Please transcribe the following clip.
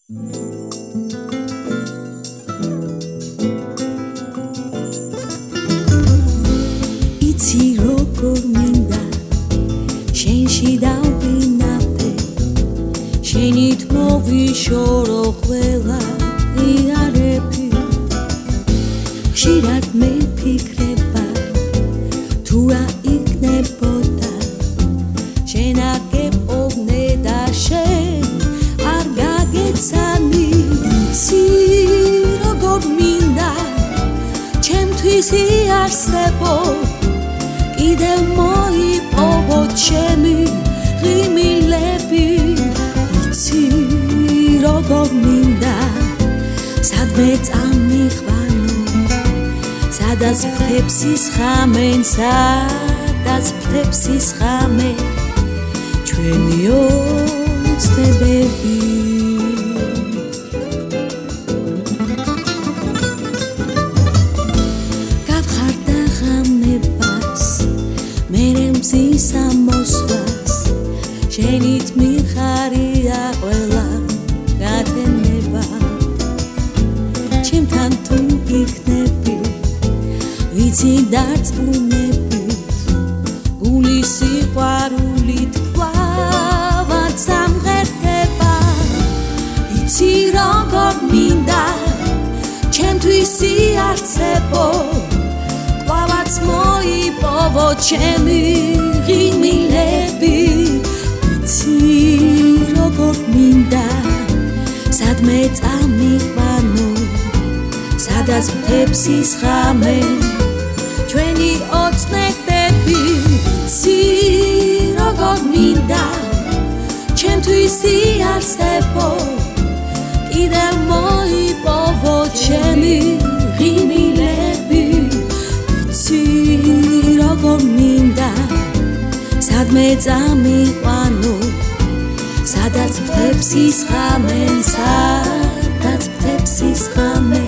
იცი როგორ მინდა შენში დავბინავდე შენით მოვიშორო ყველა იარები ხშირად მეფიქრება თუ რა იქნებოდა შენ აგებოვნე და შენ არ გაგეცანი იცი როგორ მინდა ჩემთვის იარსებო კიდევ მოიპოვო ჩემი ღიმილები იცი როგორ მინდა სადმე წამიყვანო სადაც ფრთებს ისხამენ სადაც ფრთებს ისხამენ ჩვენი ოცნებები სამოსვლას შენით მიხარია ყველა გათენება ჩემთან თუ იქნები ვიცი დარწმუნებით გული სიყვარულით კვლავად სამღერდება იცი როგორ მინდა ჩემთვის იარსებო კვლავაც მოიპოვო ჩემი ღიმილები იცი როგორ მინდა სადმე წამიყვანო სადაც ფრთებს ისხამენ ჩვენი ოცნებები იცი როგორ მინდა ჩემთვის იარსებო კიდევ მოიპოვო ჩემი ღიმილები იცი როგორ მინდა სადმე წამიყვანო სადაც ფრთებს ისხამენ სადაც ფრთებს ისხამენ